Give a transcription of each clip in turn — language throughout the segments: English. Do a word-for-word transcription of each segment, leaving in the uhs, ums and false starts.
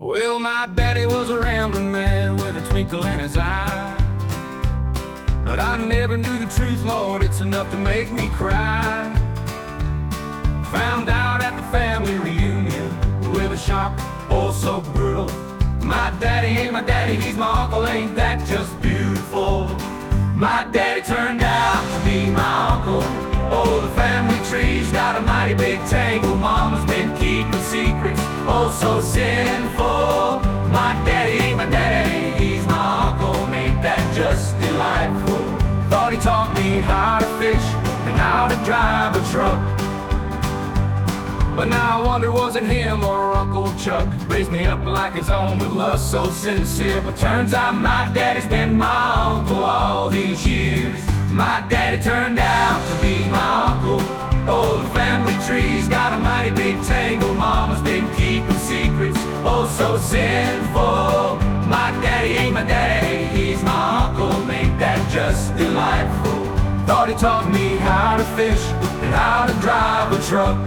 Well, my daddy was a rambling man with a twinkle in his eye. But I never knew the truth, Lord, it's enough to make me cry. Found out at the family reunion with a shock, oh so brutal. My daddy ain't my daddy, he's my uncle, ain't that just beautiful? My daddy turned out to be my uncle. Oh, the family tree's got a mighty big tangle. Mama's been keeping secrets, oh so sinful. My daddy ain't my daddy, he's my uncle, ain't that just delightful? Thought he taught me how to fish and how to drive a truck. But now I wonder, was it him or Uncle Chuck? Raised me up like his own with love so sincere. But turns out my daddy's been my uncle all these years. My daddy turned out to be my uncle. Oh, the family tree's got a mighty big tangle. Mama's been keeping secrets, oh so sinful. My daddy ain't my daddy, he's my uncle, ain't that just delightful? Thought he taught me how to fish and how to drive a truck.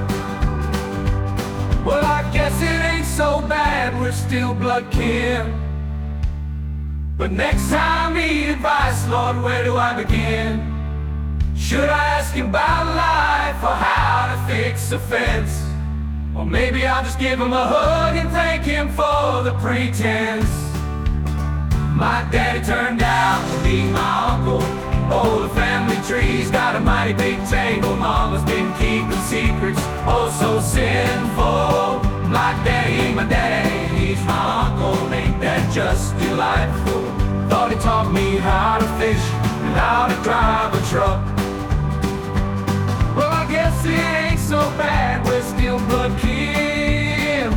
Well, I guess it ain't so bad, we're still blood kin. But next time I need advice, Lord, where do I begin? Should I ask him about life or how to fix a fence? Or maybe I'll just give him a hug and thank him for the pretense. My daddy turned out to be my uncle. Oh, the family tree's got a mighty big tangle. Mama's been keeping secrets, oh so sinful. My daddy ain't my daddy, he's my uncle, ain't that just delightful? Thought he taught me how to fish and how to drive a truck. Well, I guess it ain't so bad,